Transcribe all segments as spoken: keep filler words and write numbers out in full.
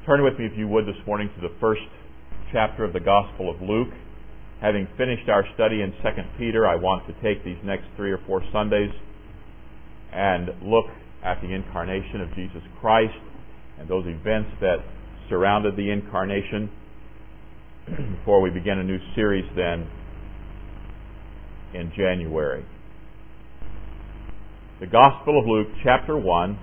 Turn with me, if you would, this morning to the first chapter of the Gospel of Luke. Having finished our study in Second Peter, I want to take these next three or four Sundays and look at the incarnation of Jesus Christ and those events that surrounded the incarnation before we begin a new series then in January. The Gospel of Luke, chapter one,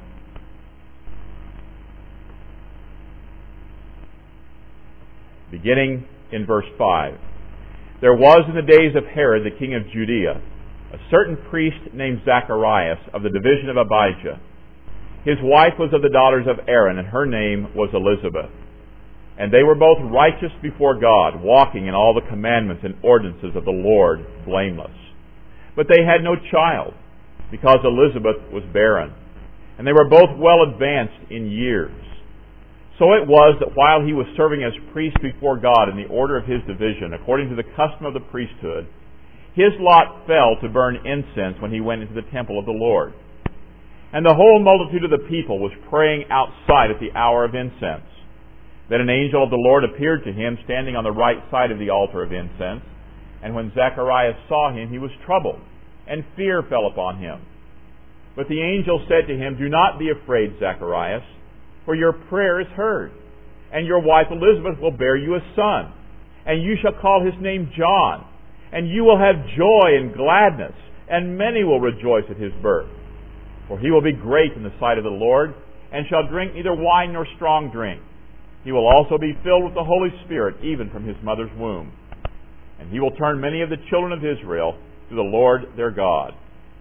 beginning in verse five. There was in the days of Herod, the king of Judea, a certain priest named Zacharias of the division of Abijah. His wife was of the daughters of Aaron, and her name was Elizabeth. And they were both righteous before God, walking in all the commandments and ordinances of the Lord blameless. But they had no child, because Elizabeth was barren, and they were both well advanced in years. So it was that while he was serving as priest before God in the order of his division, according to the custom of the priesthood, his lot fell to burn incense when he went into the temple of the Lord. And the whole multitude of the people was praying outside at the hour of incense. Then an angel of the Lord appeared to him, standing on the right side of the altar of incense. And when Zacharias saw him, he was troubled, and fear fell upon him. But the angel said to him, "Do not be afraid, Zacharias, for your prayer is heard, and your wife Elizabeth will bear you a son, and you shall call his name John, and you will have joy and gladness, and many will rejoice at his birth. For he will be great in the sight of the Lord, and shall drink neither wine nor strong drink. He will also be filled with the Holy Spirit, even from his mother's womb. And he will turn many of the children of Israel to the Lord their God.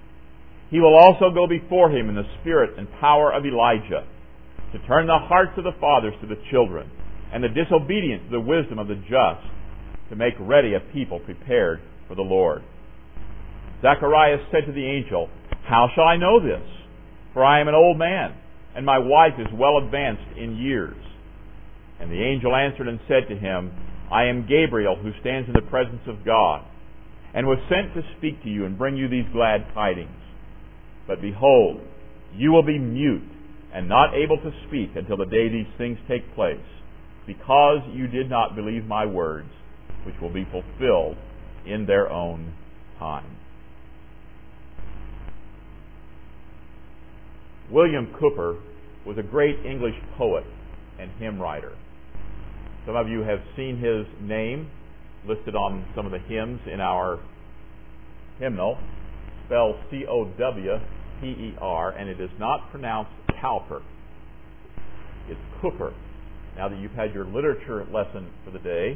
He will also go before him in the spirit and power of Elijah, to turn the hearts of the fathers to the children, and the disobedient to the wisdom of the just, to make ready a people prepared for the Lord." Zacharias said to the angel, "How shall I know this? For I am an old man, and my wife is well advanced in years." And the angel answered and said to him, "I am Gabriel, who stands in the presence of God, and was sent to speak to you and bring you these glad tidings. But behold, you will be mute and not able to speak until the day these things take place, because you did not believe my words, which will be fulfilled in their own time." William Cowper was a great English poet and hymn writer. Some of you have seen his name listed on some of the hymns in our hymnal, spelled C O W P E R, and it is not pronounced Cowper. It's Cooper. Now that you've had your literature lesson for the day,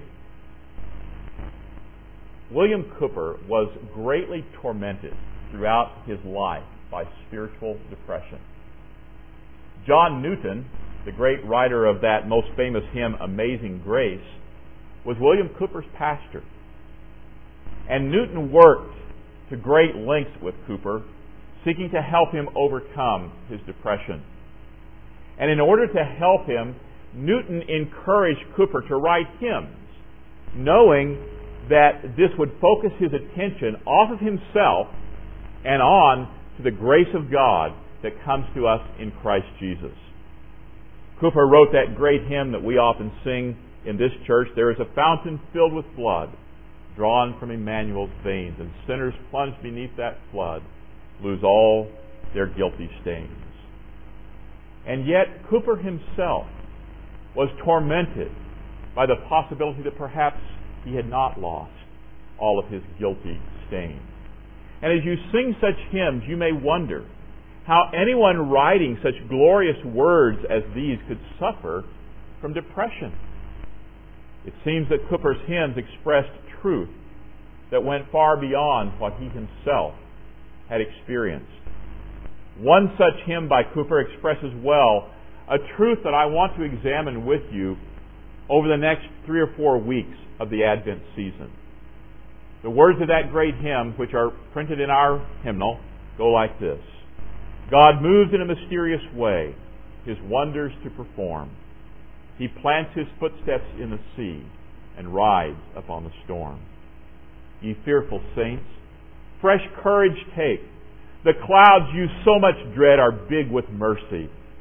William Cowper was greatly tormented throughout his life by spiritual depression. John Newton, the great writer of that most famous hymn, Amazing Grace, was William Cowper's pastor. And Newton worked to great lengths with Cowper, seeking to help him overcome his depression. And in order to help him, Newton encouraged Cowper to write hymns, knowing that this would focus his attention off of himself and on to the grace of God that comes to us in Christ Jesus. Cowper wrote that great hymn that we often sing in this church, "There is a fountain filled with blood, drawn from Emmanuel's veins, and sinners plunged beneath that flood lose all their guilty stains." And yet Cowper himself was tormented by the possibility that perhaps he had not lost all of his guilty stains. And as you sing such hymns, you may wonder how anyone writing such glorious words as these could suffer from depression. It seems that Cowper's hymns expressed truth that went far beyond what he himself had experienced. One such hymn by Cowper expresses well a truth that I want to examine with you over the next three or four weeks of the Advent season. The words of that great hymn, which are printed in our hymnal, go like this: "God moves in a mysterious way, His wonders to perform. He plants His footsteps in the sea and rides upon the storm. Ye fearful saints, fresh courage take. The clouds you so much dread are big with mercy,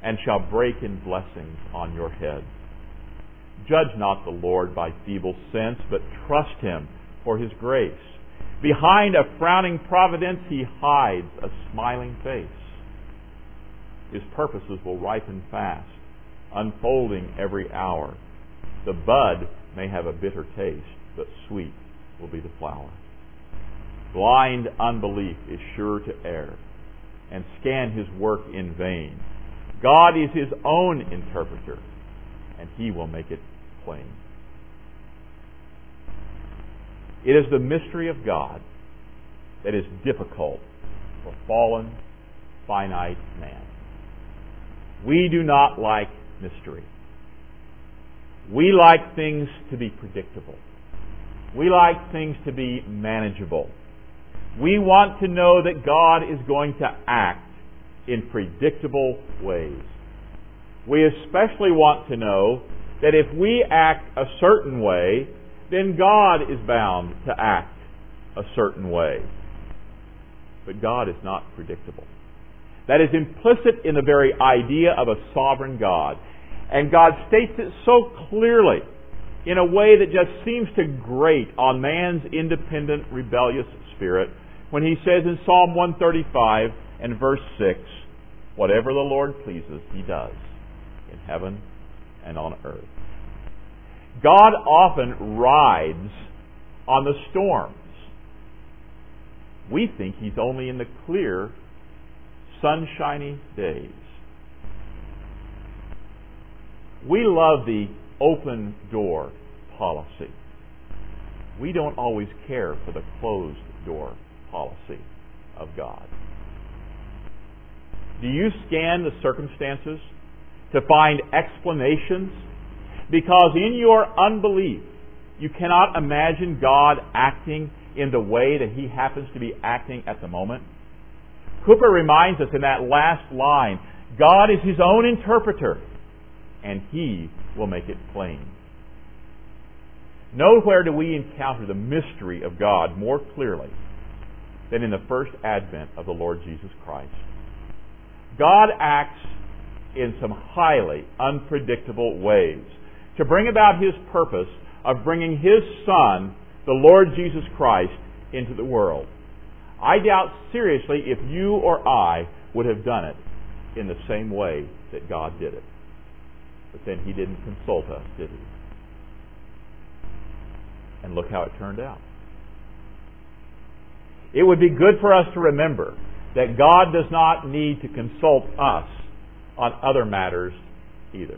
and shall break in blessings on your heads. Judge not the Lord by feeble sense, but trust Him for His grace. Behind a frowning providence He hides a smiling face. His purposes will ripen fast, unfolding every hour. The bud may have a bitter taste, but sweet will be the flower. Blind unbelief is sure to err and scan His work in vain. God is His own interpreter, and He will make it plain. It is the mystery of God that is difficult for fallen, finite man. We do not like mystery. We like things to be predictable. We like things to be manageable. We want to know that God is going to act in predictable ways. We especially want to know that if we act a certain way, then God is bound to act a certain way. But God is not predictable. That is implicit in the very idea of a sovereign God. And God states it so clearly in a way that just seems to grate on man's independent, rebellious spirit when He says in Psalm one thirty-five and verse six, whatever the Lord pleases, He does in heaven and on earth. God often rides on the storms. We think He's only in the clear, sunshiny days. We love the open door policy. We don't always care for the closed door policy of God. Do you scan the circumstances to find explanations? Because in your unbelief, you cannot imagine God acting in the way that He happens to be acting at the moment. Cooper reminds us in that last line, God is His own interpreter, and He will make it plain. Nowhere do we encounter the mystery of God more clearly than in the first advent of the Lord Jesus Christ. God acts in some highly unpredictable ways to bring about His purpose of bringing His Son, the Lord Jesus Christ, into the world. I doubt seriously if you or I would have done it in the same way that God did it. But then He didn't consult us, did He? And look how it turned out. It would be good for us to remember that God does not need to consult us on other matters either.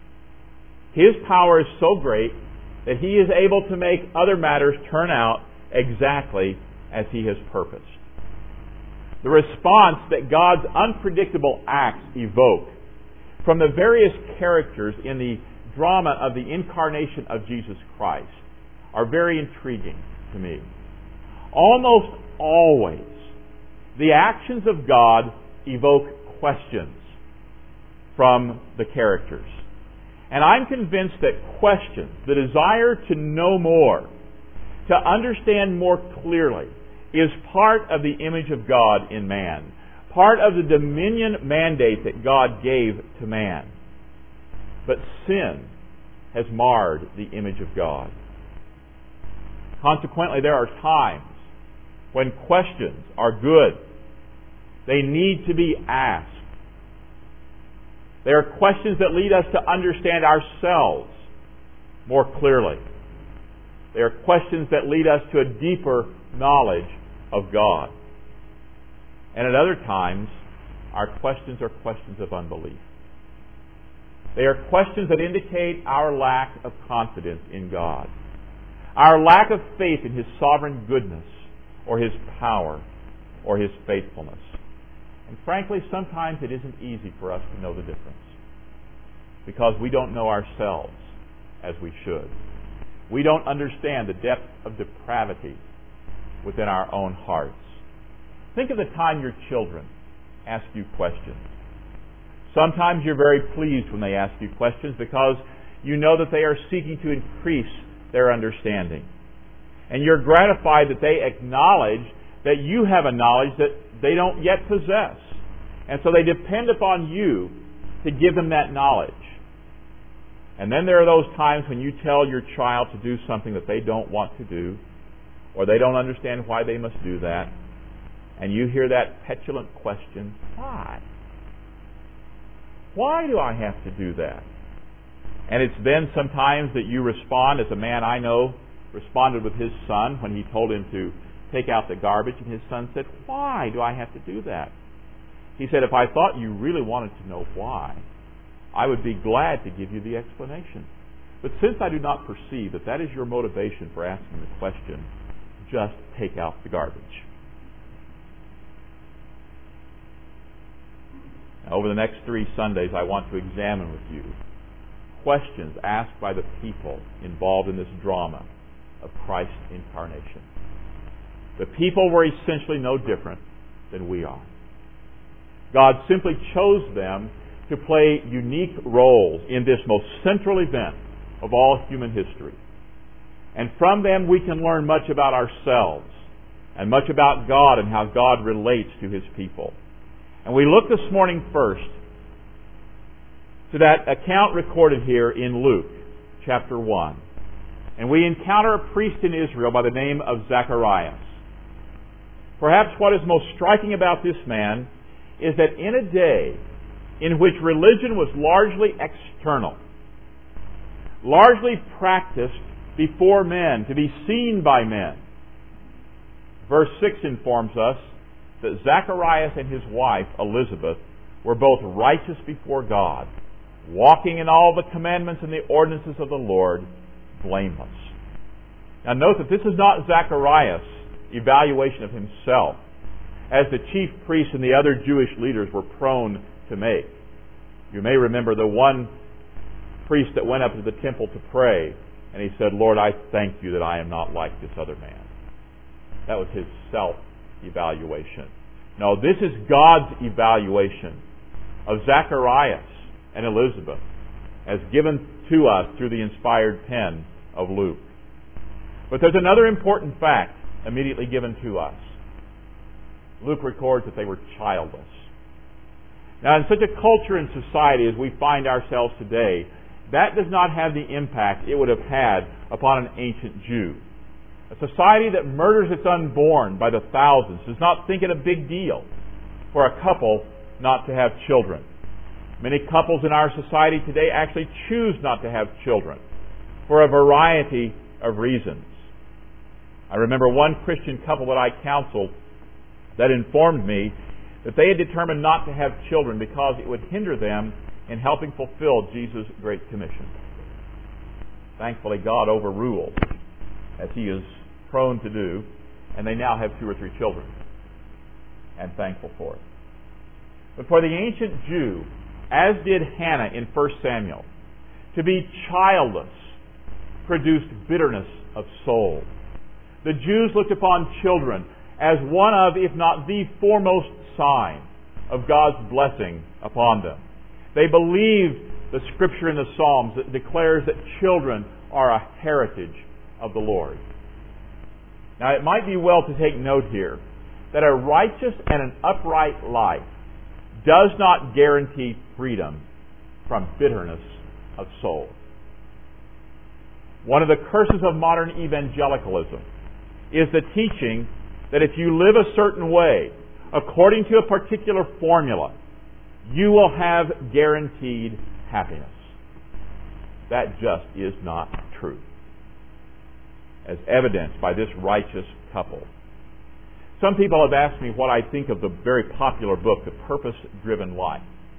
His power is so great that He is able to make other matters turn out exactly as He has purposed. The response that God's unpredictable acts evoke from the various characters in the drama of the incarnation of Jesus Christ are very intriguing to me. Almost always, the actions of God evoke questions from the characters. And I'm convinced that questions, the desire to know more, to understand more clearly, is part of the image of God in man, part of the dominion mandate that God gave to man. But sin has marred the image of God. Consequently, there are times when questions are good. They need to be asked. They are questions that lead us to understand ourselves more clearly. They are questions that lead us to a deeper knowledge of God. And at other times, our questions are questions of unbelief. They are questions that indicate our lack of confidence in God, our lack of faith in His sovereign goodness or His power or His faithfulness. And frankly, sometimes it isn't easy for us to know the difference because we don't know ourselves as we should. We don't understand the depth of depravity within our own hearts. Think of the time your children ask you questions. Sometimes you're very pleased when they ask you questions because you know that they are seeking to increase their understanding. And you're gratified that they acknowledge that you have a knowledge that they don't yet possess. And so they depend upon you to give them that knowledge. And then there are those times when you tell your child to do something that they don't want to do, or they don't understand why they must do that, and you hear that petulant question, why? Why do I have to do that? And it's then sometimes that you respond, as a man I know responded with his son when he told him to take out the garbage, and his son said, why do I have to do that? He said, if I thought you really wanted to know why, I would be glad to give you the explanation. But since I do not perceive that that is your motivation for asking the question, just take out the garbage. Now, over the next three Sundays, I want to examine with you questions asked by the people involved in this drama of Christ's incarnation. The people were essentially no different than we are. God simply chose them to play unique roles in this most central event of all human history. And from them we can learn much about ourselves and much about God and how God relates to His people. And we look this morning first to that account recorded here in Luke chapter one. And we encounter a priest in Israel by the name of Zacharias. Perhaps what is most striking about this man is that in a day in which religion was largely external, largely practiced before men, to be seen by men, verse six informs us that Zacharias and his wife, Elizabeth, were both righteous before God, walking in all the commandments and the ordinances of the Lord, blameless. Now note that this is not Zacharias' evaluation of himself, as the chief priests and the other Jewish leaders were prone to make. You may remember the one priest that went up to the temple to pray, and he said, Lord, I thank you that I am not like this other man. That was his self-evaluation. No, this is God's evaluation of Zacharias and Elizabeth as given to us through the inspired pen of Luke. But there's another important fact immediately given to us. Luke records that they were childless. Now, in such a culture and society as we find ourselves today, that does not have the impact it would have had upon an ancient Jew. A society that murders its unborn by the thousands does not think it a big deal for a couple not to have children. Many couples in our society today actually choose not to have children for a variety of reasons. I remember one Christian couple that I counseled that informed me that they had determined not to have children because it would hinder them in helping fulfill Jesus' Great Commission. Thankfully, God overruled, as He is prone to do, and they now have two or three children, and thankful for it. But for the ancient Jew, as did Hannah in First Samuel, to be childless produced bitterness of soul. The Jews looked upon children as one of, if not the foremost sign of God's blessing upon them. They believed the Scripture in the Psalms that declares that children are a heritage of the Lord. Now, it might be well to take note here that a righteous and an upright life does not guarantee freedom from bitterness of soul. One of the curses of modern evangelicalism is the teaching that if you live a certain way, according to a particular formula, you will have guaranteed happiness. That just is not true, as evidenced by this righteous couple. Some people have asked me what I think of the very popular book, The Purpose-Driven Life,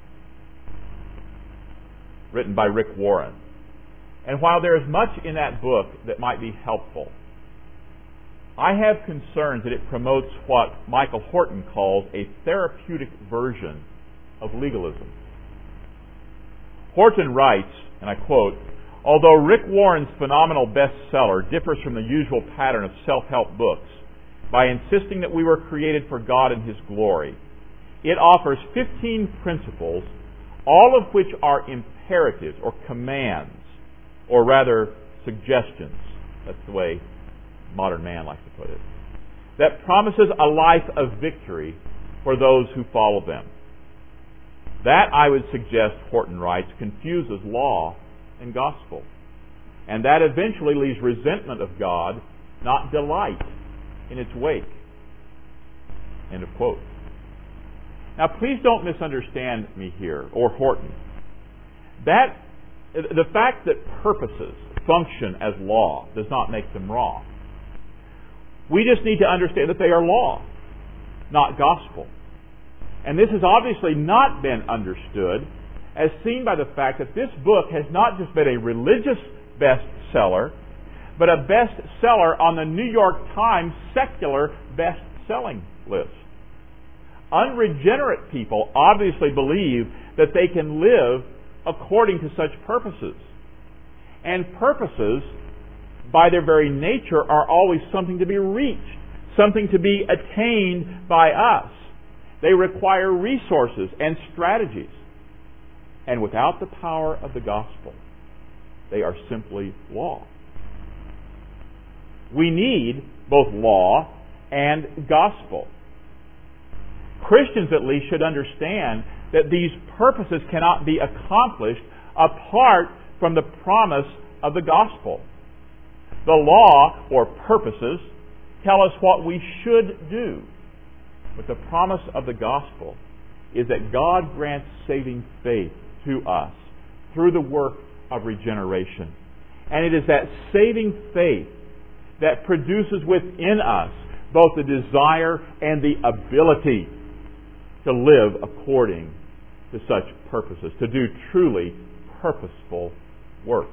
written by Rick Warren. And while there is much in that book that might be helpful, I have concerns that it promotes what Michael Horton calls a therapeutic version of legalism. Horton writes, and I quote, although Rick Warren's phenomenal bestseller differs from the usual pattern of self-help books by insisting that we were created for God and His glory, it offers fifteen principles, all of which are imperatives or commands, or rather suggestions. That's the way modern man likes to put it. That promises a life of victory for those who follow them. That, I would suggest, Horton writes, confuses law and gospel. And that eventually leaves resentment of God, not delight, in its wake. End of quote. Now, please don't misunderstand me here, or Horton. That, the fact that purposes function as law does not make them wrong. We just need to understand that they are law, not gospel. And this has obviously not been understood, as seen by the fact that this book has not just been a religious bestseller, but a bestseller on the New York Times secular best-selling list. Unregenerate people obviously believe that they can live according to such purposes. And purposes, by their very nature, are always something to be reached, something to be attained by us. They require resources and strategies. And without the power of the gospel, they are simply law. We need both law and gospel. Christians, at least, should understand that these purposes cannot be accomplished apart from the promise of the gospel. The law, or purposes, tell us what we should do. But the promise of the gospel is that God grants saving faith to us through the work of regeneration. And it is that saving faith that produces within us both the desire and the ability to live according to such purposes, to do truly purposeful work.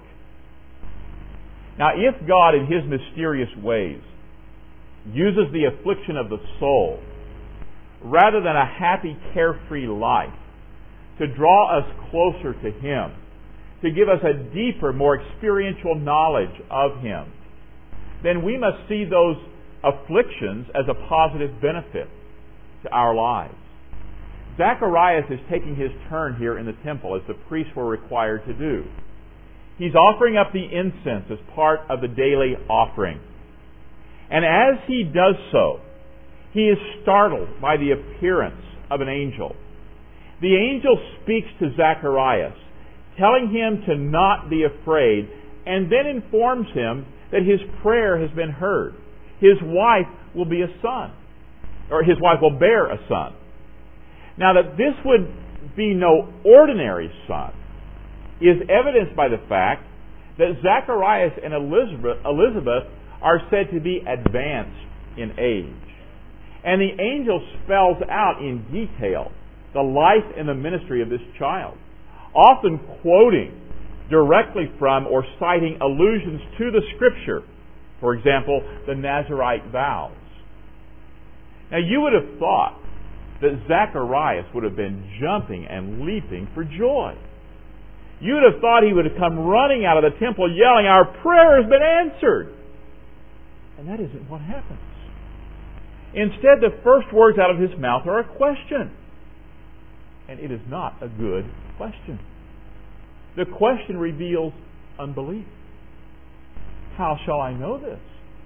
Now, if God, in His mysterious ways, uses the affliction of the soul rather than a happy, carefree life to draw us closer to Him, to give us a deeper, more experiential knowledge of Him, then we must see those afflictions as a positive benefit to our lives. Zacharias is taking his turn here in the temple, as the priests were required to do. He's offering up the incense as part of the daily offering. And as he does so, he is startled by the appearance of an angel. The angel speaks to Zacharias, telling him to not be afraid, and then informs him that his prayer has been heard. His wife will be a son, or his wife will bear a son. Now, that this would be no ordinary son is evidenced by the fact that Zacharias and Elizabeth, Elizabeth are said to be advanced in age. And the angel spells out in detail the life and the ministry of this child, often quoting directly from or citing allusions to the Scripture. For example, the Nazirite vows. Now, you would have thought that Zacharias would have been jumping and leaping for joy. You would have thought he would have come running out of the temple yelling, "Our prayer has been answered!" And that isn't what happens. Instead, the first words out of his mouth are a question. And it is not a good question. The question reveals unbelief. How shall I know this?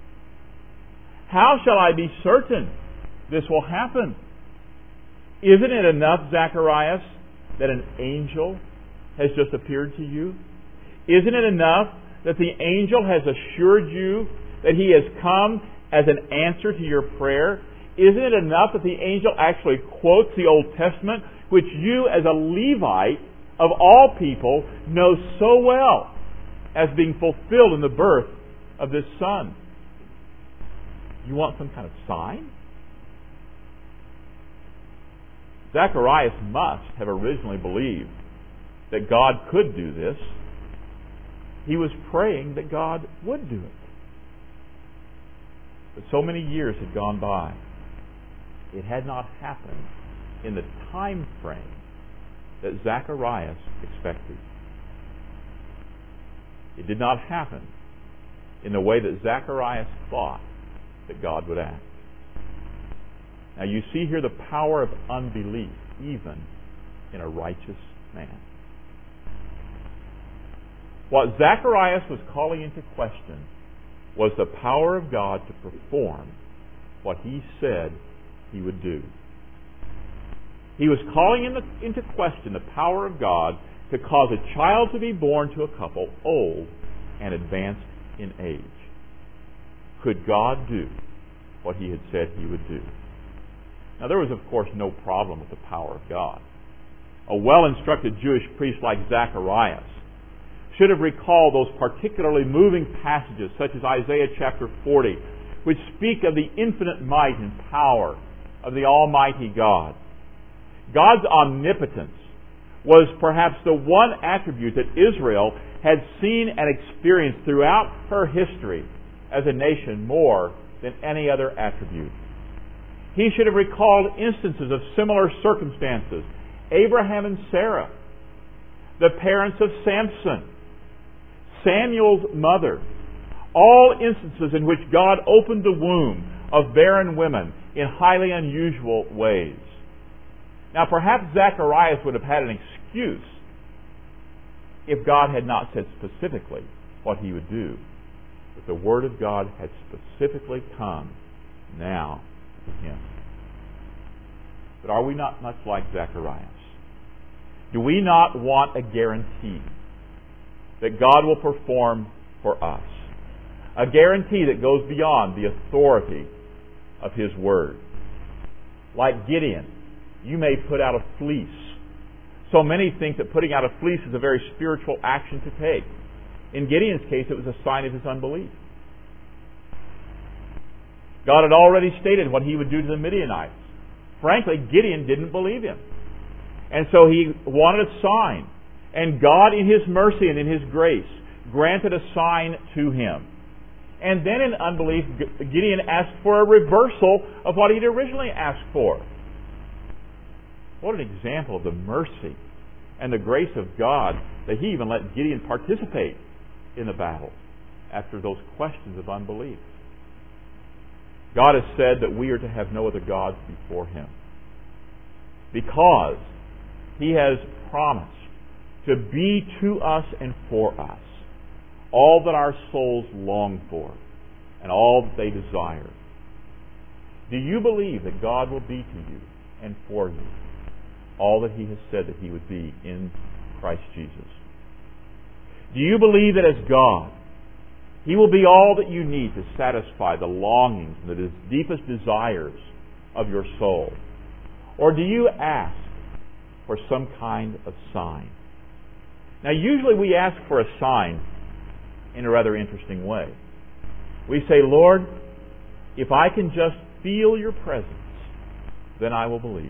How shall I be certain this will happen? Isn't it enough, Zacharias, that an angel has just appeared to you? Isn't it enough that the angel has assured you that he has come as an answer to your prayer? Isn't it enough that the angel actually quotes the Old Testament, which you as a Levite of all people know so well as being fulfilled in the birth of this son? You want some kind of sign? Zacharias must have originally believed that God could do this. He was praying that God would do it. But so many years had gone by. It had not happened in the time frame that Zacharias expected. It did not happen in the way that Zacharias thought that God would act. Now you see here the power of unbelief, even in a righteous man. What Zacharias was calling into question was the power of God to perform what he said he would do. He was calling in the, into question the power of God to cause a child to be born to a couple old and advanced in age. Could God do what He had said He would do? Now, there was, of course, no problem with the power of God. A well-instructed Jewish priest like Zacharias should have recalled those particularly moving passages, such as Isaiah chapter forty, which speak of the infinite might and power of the Almighty God. God's omnipotence was perhaps the one attribute that Israel had seen and experienced throughout her history as a nation more than any other attribute. He should have recalled instances of similar circumstances. Abraham and Sarah, the parents of Samson, Samuel's mother, all instances in which God opened the womb of barren women in highly unusual ways. Now, perhaps Zacharias would have had an excuse if God had not said specifically what He would do. But the Word of God had specifically come now to him. But are we not much like Zacharias? Do we not want a guarantee that God will perform for us? A guarantee that goes beyond the authority of His Word. Like Gideon, you may put out a fleece. So many think that putting out a fleece is a very spiritual action to take. In Gideon's case, it was a sign of his unbelief. God had already stated what He would do to the Midianites. Frankly, Gideon didn't believe Him. And so he wanted a sign. And God, in His mercy and in His grace, granted a sign to him. And then in unbelief, Gideon asked for a reversal of what he'd originally asked for. What an example of the mercy and the grace of God that He even let Gideon participate in the battle after those questions of unbelief. God has said that we are to have no other gods before Him, because He has promised to be to us and for us all that our souls long for and all that they desire. Do you believe that God will be to you and for you all that He has said that He would be in Christ Jesus? Do you believe that as God, He will be all that you need to satisfy the longings and the deepest desires of your soul? Or do you ask for some kind of sign? Now, usually we ask for a sign in a rather interesting way. We say, Lord, if I can just feel Your presence, then I will believe.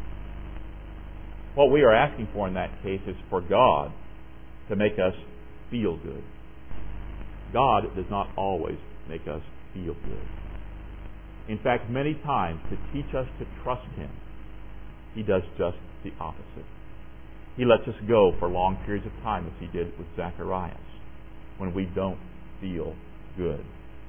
What we are asking for in that case is for God to make us feel good. God does not always make us feel good. In fact, many times to teach us to trust Him, He does just the opposite. He lets us go for long periods of time, as He did with Zacharias, when we don't feel good.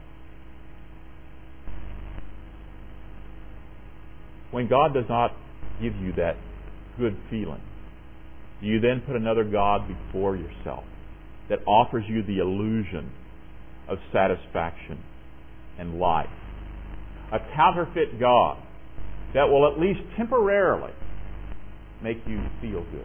When God does not give you that good feeling, do you then put another God before yourself that offers you the illusion of satisfaction and life? A counterfeit God that will at least temporarily make you feel good.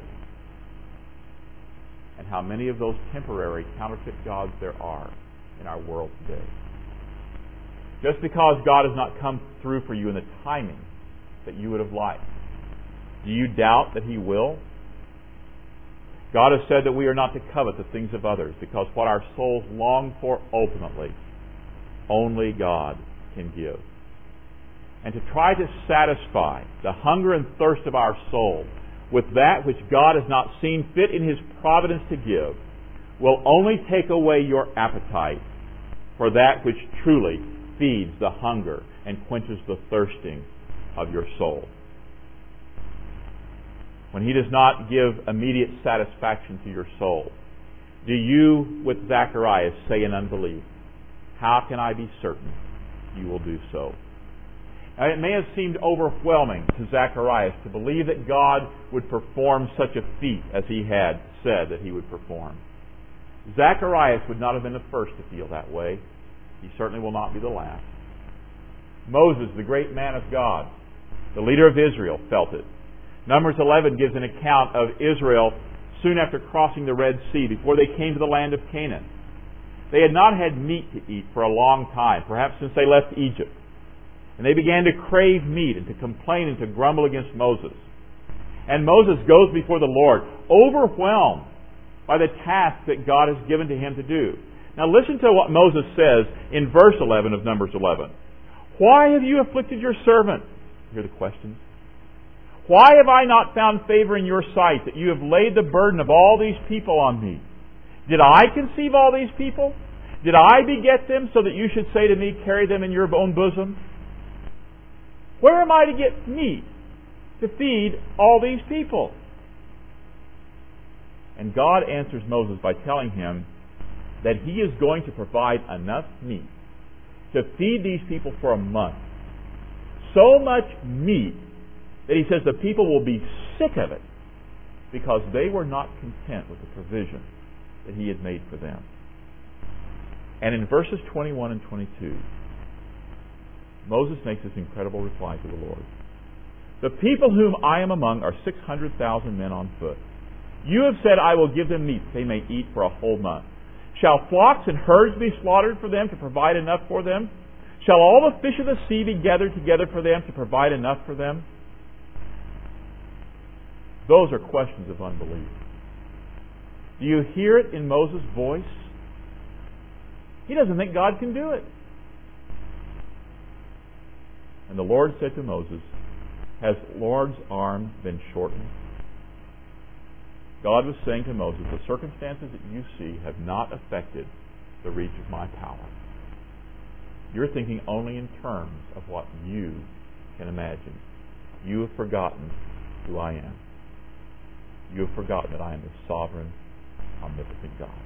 And how many of those temporary counterfeit gods there are in our world today. Just because God has not come through for you in the timing that you would have liked, do you doubt that He will? God has said that we are not to covet the things of others, because what our souls long for ultimately, only God can give. And to try to satisfy the hunger and thirst of our soul with that which God has not seen fit in His providence to give will only take away your appetite for that which truly feeds the hunger and quenches the thirsting of your soul. When He does not give immediate satisfaction to your soul, do you, with Zacharias, say in unbelief, how can I be certain You will do so? Now, it may have seemed overwhelming to Zacharias to believe that God would perform such a feat as he had said that He would perform. Zacharias would not have been the first to feel that way. He certainly will not be the last. Moses, the great man of God, the leader of Israel, felt it. Numbers eleven gives an account of Israel soon after crossing the Red Sea, before they came to the land of Canaan. They had not had meat to eat for a long time, perhaps since they left Egypt. And they began to crave meat and to complain and to grumble against Moses. And Moses goes before the Lord, overwhelmed by the task that God has given to him to do. Now listen to what Moses says in verse eleven of Numbers eleven. Why have you afflicted your servant? Hear the questions. Why have I not found favor in your sight that you have laid the burden of all these people on me? Did I conceive all these people? Did I beget them so that you should say to me, carry them in your own bosom? Where am I to get meat to feed all these people? And God answers Moses by telling him that He is going to provide enough meat to feed these people for a month. So much meat that He says the people will be sick of it because they were not content with the provision that He had made for them. And in verses twenty-one and twenty-two, Moses makes this incredible reply to the Lord. The people whom I am among are six hundred thousand men on foot. You have said, I will give them meat that they may eat for a whole month. Shall flocks and herds be slaughtered for them to provide enough for them? Shall all the fish of the sea be gathered together for them to provide enough for them? Those are questions of unbelief. Do you hear it in Moses' voice? He doesn't think God can do it. And the Lord said to Moses, has the Lord's arm been shortened? God was saying to Moses, the circumstances that you see have not affected the reach of my power. You're thinking only in terms of what you can imagine. You have forgotten who I am. You have forgotten that I am the sovereign, omnipotent God.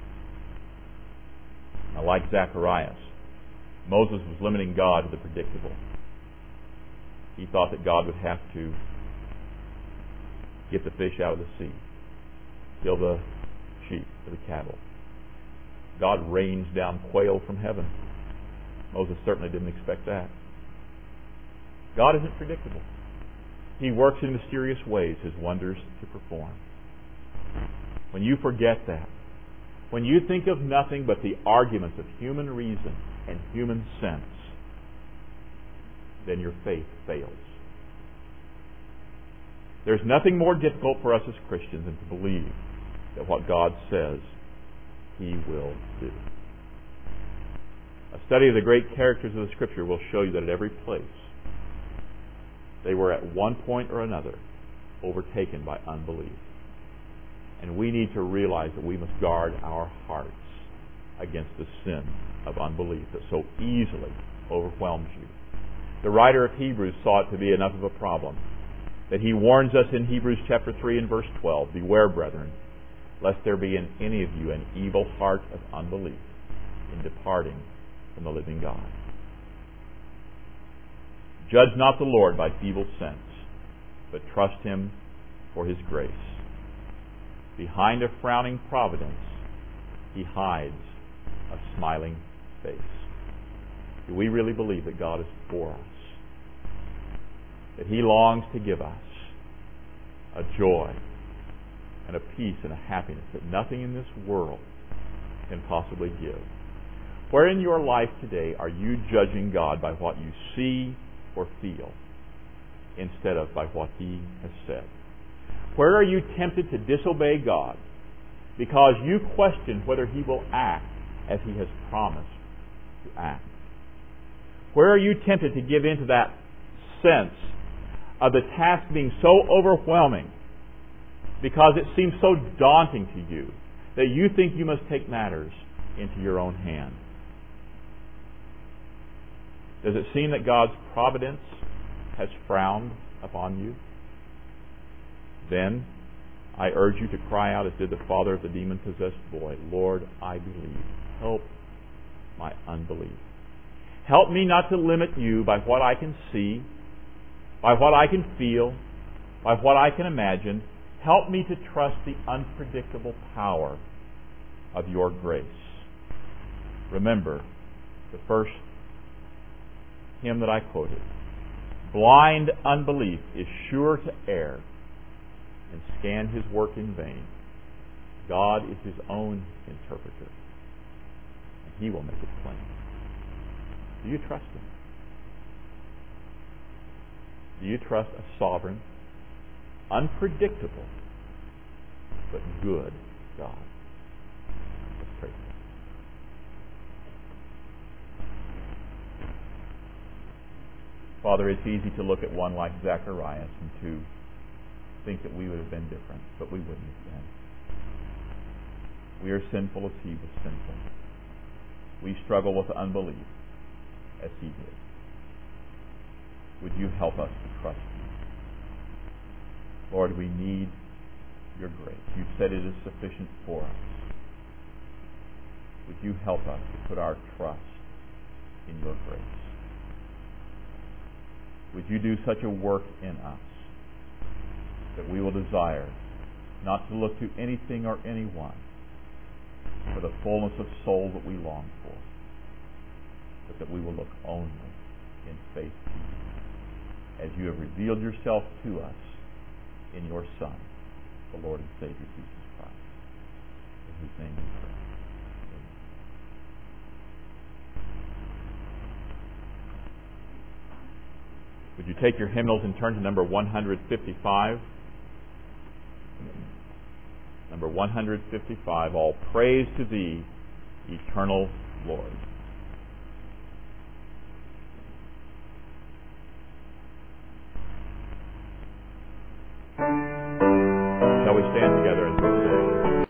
Now, like Zacharias, Moses was limiting God to the predictable. He thought that God would have to get the fish out of the sea, kill the sheep or the cattle. God rains down quail from heaven. Moses certainly didn't expect that. God isn't predictable. He works in mysterious ways His wonders to perform. When you forget that, when you think of nothing but the arguments of human reason and human sense, then your faith fails. There's nothing more difficult for us as Christians than to believe that what God says He will do. A study of the great characters of the Scripture will show you that at every place they were at one point or another overtaken by unbelief. And we need to realize that we must guard our hearts against the sin of unbelief that so easily overwhelms you. The writer of Hebrews saw it to be enough of a problem that he warns us in Hebrews chapter three and verse twelve, beware, brethren, lest there be in any of you an evil heart of unbelief in departing from the living God. Judge not the Lord by feeble sense, but trust Him for His grace. Behind a frowning providence, He hides a smiling face. Do we really believe that God is for us? That He longs to give us a joy and a peace and a happiness that nothing in this world can possibly give? Where in your life today are you judging God by what you see or feel instead of by what He has said? Where are you tempted to disobey God because you question whether He will act as He has promised to act? Where are you tempted to give in to that sense of the task being so overwhelming because it seems so daunting to you that you think you must take matters into your own hand? Does it seem that God's providence has frowned upon you? Then I urge you to cry out as did the father of the demon-possessed boy, Lord, I believe. Help my unbelief. Help me not to limit You by what I can see, by what I can feel, by what I can imagine. Help me to trust the unpredictable power of Your grace. Remember the first hymn that I quoted. Blind unbelief is sure to err and scan His work in vain. God is His own interpreter, and He will make it plain. Do you trust Him? Do you trust a sovereign, unpredictable, but good God? Let's pray. Father, it's easy to look at one like Zacharias and to think that we would have been different, but we wouldn't have been. We are sinful as he was sinful. We struggle with unbelief as he did. Would you help us to trust you? Lord, we need your grace. You said it is sufficient for us. Would you help us to put our trust in your grace? Would you do such a work in us that we will desire not to look to anything or anyone for the fullness of soul that we long for, but that we will look only in faith to you, as you have revealed yourself to us in your Son, the Lord and Savior Jesus Christ. In whose name we pray. Would you take your hymnals and turn to number one fifty-five? Number one fifty-five, All Praise to Thee, Eternal Lord.